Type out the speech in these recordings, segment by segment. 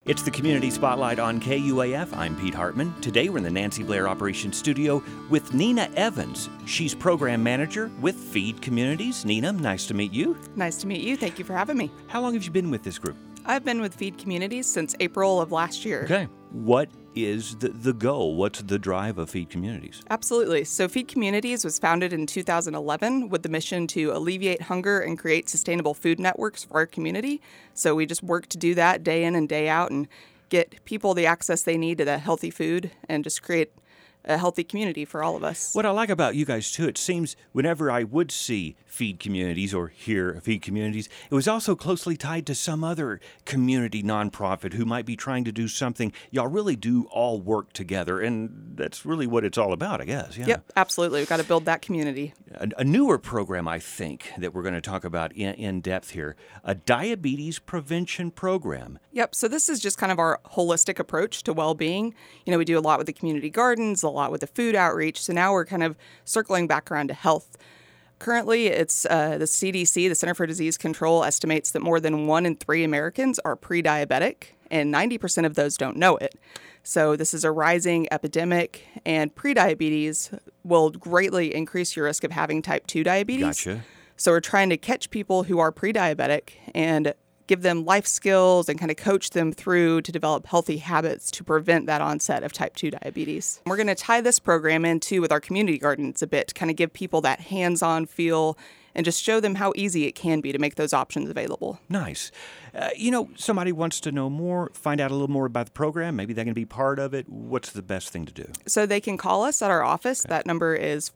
It's the Community Spotlight on KUAF. I'm Pete Hartman. Today we're in the Nancy Blair Operations Studio with Nina Evans. She's Program Manager with Feed Communities. Nina, nice to meet you. Nice to meet you. Thank you for having me. How long have you been with this group? I've been with Feed Communities since April of last year. Okay. What is the goal? What's the drive of Feed Communities? Absolutely. So Feed Communities was founded in 2011 with the mission to alleviate hunger and create sustainable food networks for our community. So we just work to do that day in and day out and get people the access they need to that healthy food and just create a healthy community for all of us. What I like about you guys, too, it seems whenever I would see Feed Communities or hear Feed Communities, it was also closely tied to some other community nonprofit who might be trying to do something. Y'all really do all work together, and that's really what it's all about, I guess. Yeah. Yep, absolutely. We've got to build that community. A newer program, I think, that we're going to talk about in depth here, a diabetes prevention program. Yep, so this is just kind of our holistic approach to well-being. You know, we do a lot with the community gardens, a lot with the food outreach, so now we're kind of circling back around to health. Currently, it's the CDC, the Center for Disease Control, estimates that more than 1 in 3 Americans are pre-diabetic, and 90% of those don't know it. So this is a rising epidemic, and pre-diabetes will greatly increase your risk of having type 2 diabetes. Gotcha. So we're trying to catch people who are pre-diabetic and give them life skills and kind of coach them through to develop healthy habits to prevent that onset of type 2 diabetes. We're going to tie this program in too with our community gardens a bit to kind of give people that hands-on feel and just show them how easy it can be to make those options available. Nice. Somebody wants to know more, find out a little more about the program. Maybe they can be part of it. What's the best thing to do? So they can call us at our office. Okay. That number is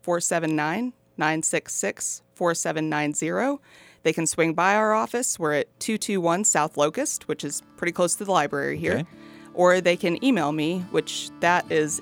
479-966-4790. They can swing by our office. We're at 221 South Locust, which is pretty close to the library here. Okay. Or they can email me, which that is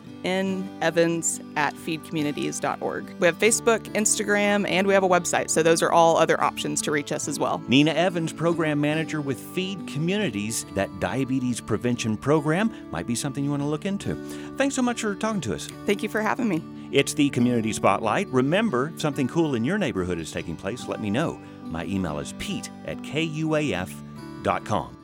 nevans@feedcommunities.org. We have Facebook, Instagram, and we have a website. So those are all other options to reach us as well. Nina Evans, Program Manager with Feed Communities. That diabetes prevention program might be something you want to look into. Thanks so much for talking to us. Thank you for having me. It's the Community Spotlight. Remember, if something cool in your neighborhood is taking place, let me know. My email is pete@kuaf.com.